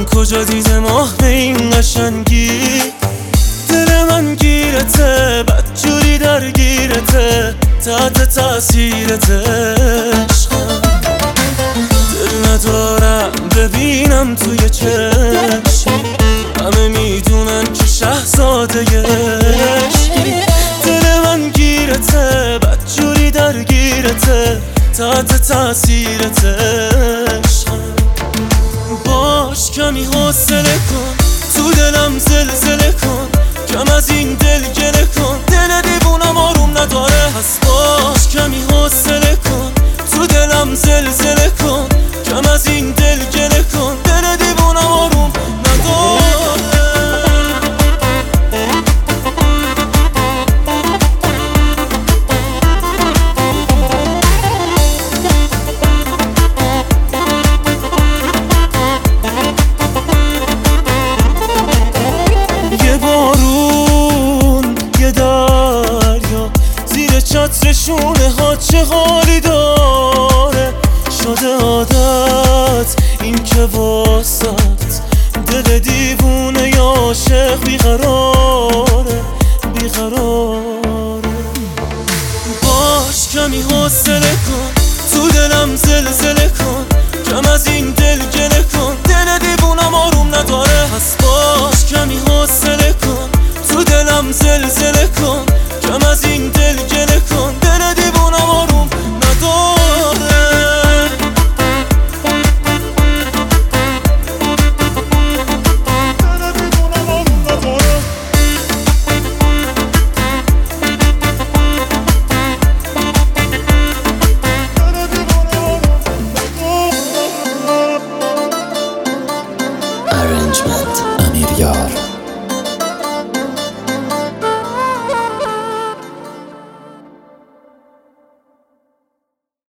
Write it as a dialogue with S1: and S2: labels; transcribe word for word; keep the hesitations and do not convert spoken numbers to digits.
S1: کجا دیده ماه به این قشنگی؟ دل من گیرته، بدجوری درگیرته، تحت تاثیرت عشقم. دل ندارم ببینم توی چشم، همه میدونن که شهزاده عشقی. دل من گیرته، بدجوری درگیرته، تحت تاثیرت عشقم. باش کمی حوصله کن، تو دلم زلزله کن، کم از این دل گله کن، دل دیوونم آروم نداره. پس باش کمی حوصله کن، تو دلم زلزله کن، کم از این دل گله کن، دل دیوونم آروم نداره. چترشونه ها چه حالی داره، شده عادت این که واسط دل دیوونه یا عاشق بیقراره بیقراره. باش کمی حوصله کن، تو دلم زلزله کن، کم از این دل گله کن،